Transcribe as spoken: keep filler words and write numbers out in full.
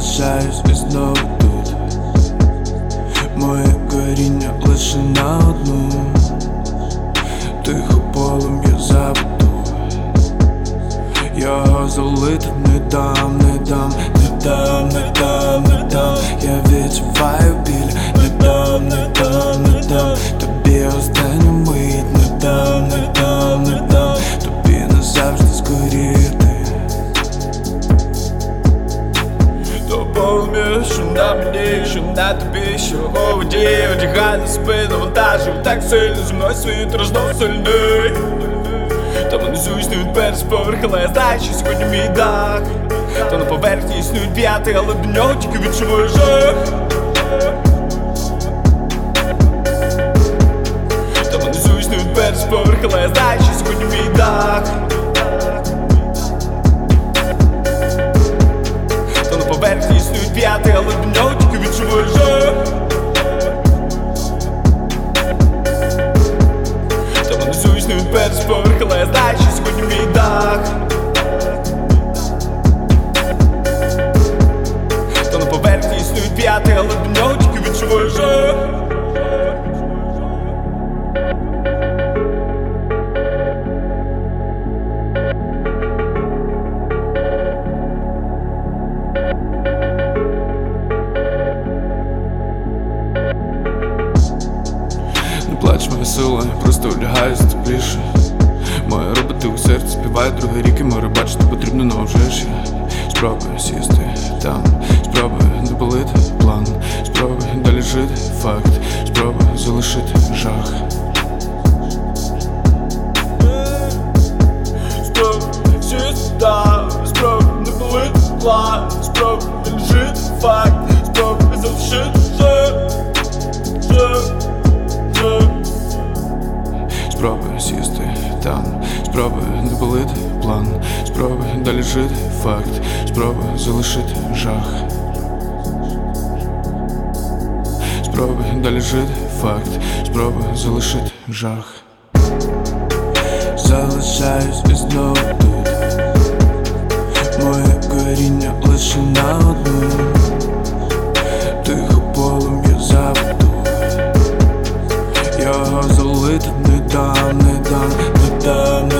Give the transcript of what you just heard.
залишаюсь і знову тут. Моє коріння лише на одну. Тихо полум'я запиту. Його залити не дам, не дам, не дам, не дам, не дам. Я відчуваю біль, не дам, не дам, не дам. Тобі останню мить, не дам, не дам, не дам. Тобі назавжди згоріти. То полум'я, що на мені, що на тобі, що у воді. Одягай на спину вантажу, так сильно зі мною світ розносильний. Там внизу існують перші поверхи, але я знаю, що сьогодні мій дах. То на поверхні існують п'яти, але до нього тільки відчуваю жах. Там внизу існують перші поверхи, але я знаю, що сьогодні мій дах. То на поверхні існують п'яти, але до нього тільки відчуваю жах. Там внизу існують перші поверхи, але я знаю, що сьогодні мій дах. То на поверхні існують п'яти, але до нього тільки відчуваю жах. Не плач, моя сила, просто улягаюсь тепліше. Моя роботи у серці співає другий рік, і море бачити потрібно, но вже ж я спробую сісти там, спробую не болити план, спробую далі жити факт, спробую залишити жах. Спробуй сісти там, спробуй не болити план, спробуй далі жити факт, спробуй залишити жах, жах, жах. Спробую сісти там, спробую не болити план, спробую далі жити факт, спробую залишити жах. Спробую далі жити факт, спробую залишити жах. Залишаюсь і знову тут. Моє коріння лише на одну. Тихо полум'я запиту. Його залити не дам, не дам, не дам, не